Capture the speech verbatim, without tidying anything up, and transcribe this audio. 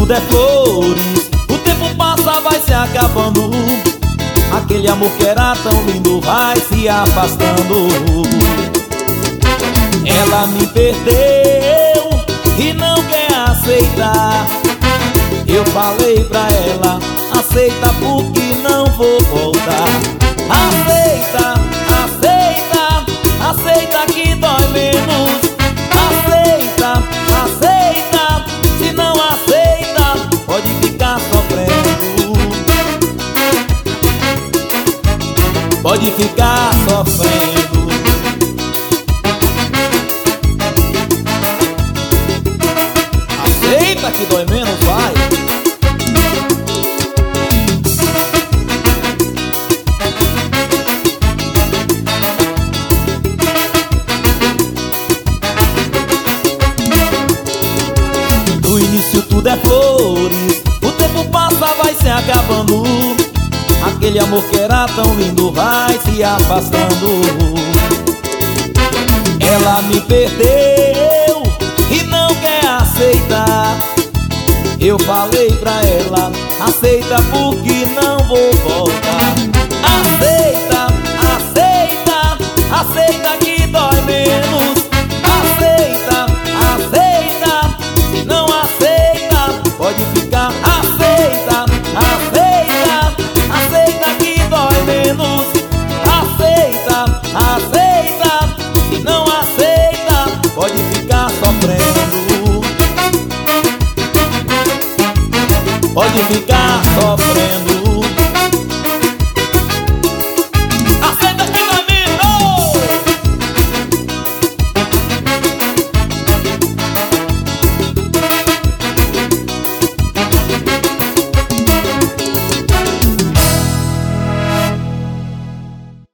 tudo é flores, o tempo passa, vai se acabando. Aquele amor que era tão lindo vai se afastando. Ela me perdeu e não quer aceitar. Eu falei pra ela, aceita porque não vou voltar. Aceita, aceita, aceita que dói menos. Aceita, aceita, se não aceita, pode ficar sofrendo. Pode ficar sofrendo. Aceita que dói menos, vai. No início tudo é flores, o tempo passa, vai se acabando. Aquele amor que era tão lindo vai se afastando. Ela me perdeu e não quer aceitar. Eu falei pra ela, aceita porque não vou voltar. Aceita, aceita, aceita que dói menos. Aceita, aceita, se não aceita, pode ficar. Aceita, aceita, aceita que dói menos. Aceita, aceita, se não aceita, pode ficar sofrendo. Pode ficar sofrendo.